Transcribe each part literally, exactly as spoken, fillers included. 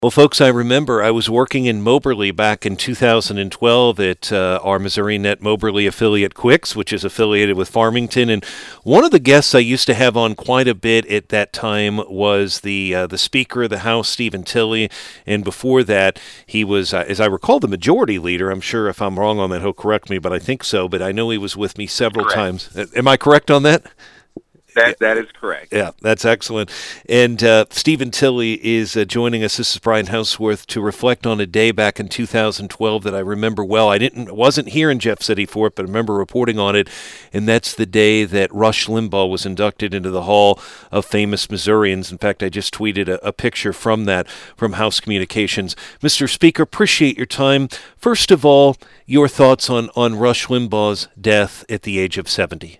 Well, folks, I remember I was working in Moberly back in two thousand twelve at uh, our Missouri Net Moberly affiliate Quicks, which is affiliated with Farmington. And one of the guests I used to have on quite a bit at that time was the uh, the Speaker of the House, Stephen Tilley. And before that, he was, uh, as I recall, the Majority Leader. I'm sure if I'm wrong on that, he'll correct me, but I think so. But I know he was with me several Correct. times. Uh, Am I correct on that? That that is correct. Yeah, that's excellent. And uh, Stephen Tilley is uh, joining us. This is Brian Houseworth to reflect on a day back in two thousand twelve that I remember well. I didn't wasn't here in Jeff City for it, but I remember reporting on it. And that's the day that Rush Limbaugh was inducted into the Hall of Famous Missourians. In fact, I just tweeted a, a picture from that from House Communications. Mister Speaker, appreciate your time. First of all, your thoughts on on Rush Limbaugh's death at the age of seventy.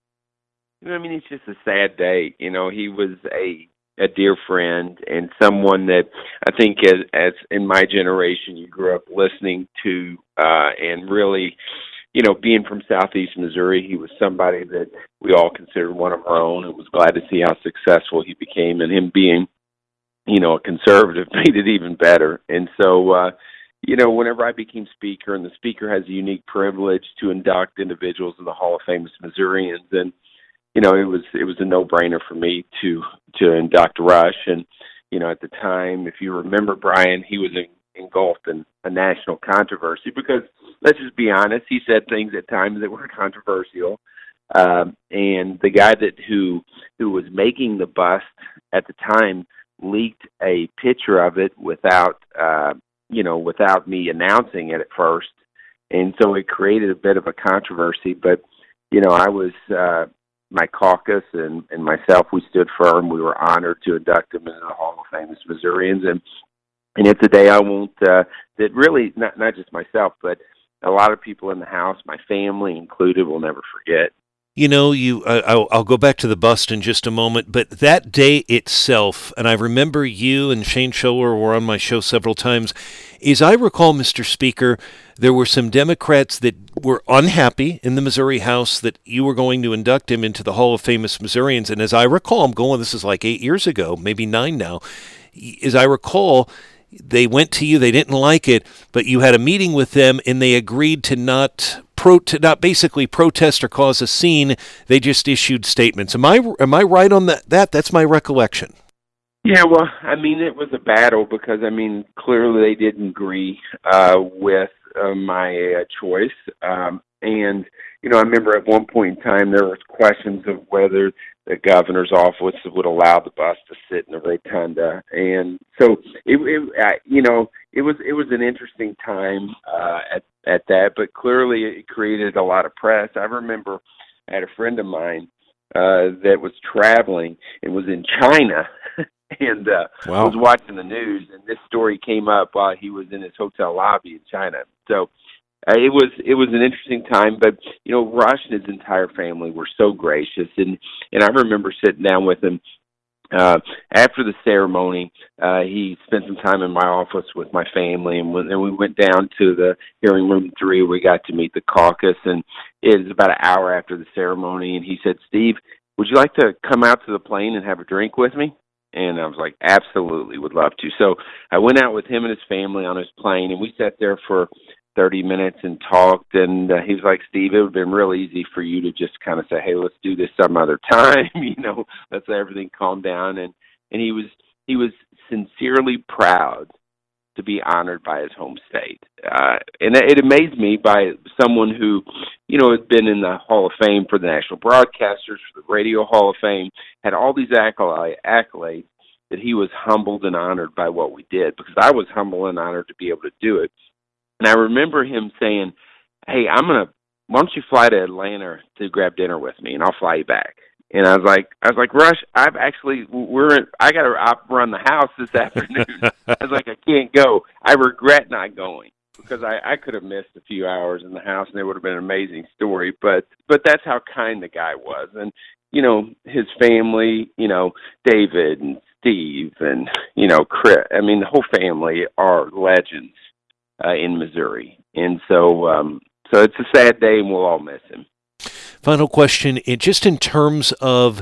I mean, it's just a sad day. You know, he was a a dear friend and someone that I think as, as in my generation you grew up listening to uh, and really, you know, being from Southeast Missouri, he was somebody that we all considered one of our own and was glad to see how successful he became. And him being, you know, a conservative made it even better. And so, uh, you know, whenever I became Speaker, and the Speaker has a unique privilege to induct individuals in the Hall of Famous Missourians, and you know, it was it was a no-brainer for me to to induct Rush. And, you know, at the time, if you remember, Brian, he was in, engulfed in a national controversy because, let's just be honest, he said things at times that were controversial. Um, and the guy that who who was making the bust at the time leaked a picture of it without, uh, you know, without me announcing it at first. And so it created a bit of a controversy. But, you know, I was... Uh, my caucus and, and myself, we stood firm. We were honored to induct him into the Hall of Famous Missourians. And and it's a day I won't, uh, that really, not, not just myself, but a lot of people in the House, my family included, will never forget. You know, you. Uh, I'll, I'll go back to the bust in just a moment, but that day itself, and I remember you and Shane Scholler were on my show several times. As I recall, Mister Speaker, there were some Democrats that were unhappy in the Missouri House that you were going to induct him into the Hall of Famous Missourians. And as I recall, I'm going, this is like eight years ago, maybe nine now. As I recall, they went to you, they didn't like it, but you had a meeting with them and they agreed to not pro to not basically protest or cause a scene. They just issued statements. Am I am I right on that? That that's my recollection. Yeah, well, I mean, it was a battle because, I mean, clearly they didn't agree uh, with uh, my uh, choice. Um, and, you know, I remember at one point in time there was questions of whether the governor's office would allow the bus to sit in the rotunda. And so, it, it uh, you know, it was it was an interesting time uh, at, at that, but clearly it created a lot of press. I remember I had a friend of mine uh, that was traveling and was in China and uh, wow. was watching the news, and this story came up while he was in his hotel lobby in China. So uh, it was it was an interesting time, but you know, Rush and his entire family were so gracious, and and I remember sitting down with him uh, after the ceremony. Uh, he spent some time in my office with my family, and when, and we went down to the hearing room three. We got to meet the caucus, and it was about an hour after the ceremony, and he said, "Steve, would you like to come out to the plane and have a drink with me?" And I was like, absolutely, would love to. So I went out with him and his family on his plane, and we sat there for thirty minutes and talked. And uh, he was like, Steve, it would have been real easy for you to just kind of say, hey, let's do this some other time. you know, let's let everything calm down. And, and he was he was sincerely proud to be honored by his home state. Uh, and it amazed me by someone who, you know, had been in the Hall of Fame for the National Broadcasters, for the Radio Hall of Fame, had all these accolades, accolades that he was humbled and honored by what we did, because I was humbled and honored to be able to do it. And I remember him saying, hey, I'm going to, why don't you fly to Atlanta to grab dinner with me, and I'll fly you back. And I was like, I was like, Rush, I've actually, we're, in, I got to run the house this afternoon. I was like, I can't go. I regret not going because I, I could have missed a few hours in the house and it would have been an amazing story. But, but that's how kind the guy was. And, you know, his family, you know, David and Steve and, you know, Chris, I mean, the whole family are legends uh, in Missouri. And so, um, so it's a sad day and we'll all miss him. Final question, it, just in terms of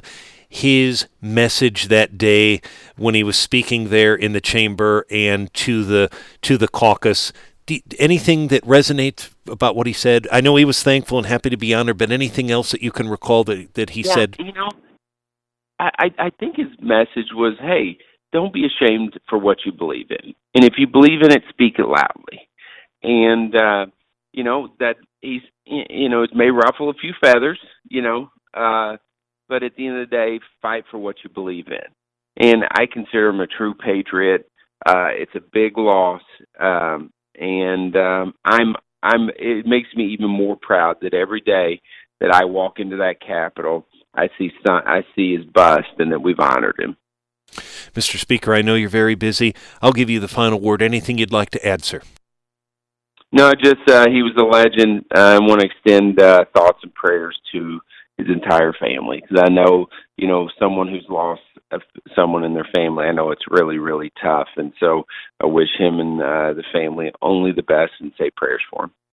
his message that day when he was speaking there in the chamber and to the to the caucus? Do, anything that resonates about what he said? I know he was thankful and happy to be honored, but anything else that you can recall that, that he yeah, said? You know, I, I think his message was, hey, don't be ashamed for what you believe in. And if you believe in it, speak it loudly. And, uh, you know, that he's, you know, it may ruffle a few feathers, you know, uh, but at the end of the day, fight for what you believe in. And I consider him a true patriot. Uh, it's a big loss. Um, and um, I'm, I'm, it makes me even more proud that every day that I walk into that Capitol, I see son, I see his bust, and that we've honored him. Mister Speaker, I know you're very busy. I'll give you the final word. Anything you'd like to add, sir? No, just uh, he was a legend. Uh, I want to extend uh, thoughts and prayers to his entire family, because I know, you know, someone who's lost a, someone in their family, I know it's really, really tough. And so I wish him and uh, the family only the best and say prayers for him.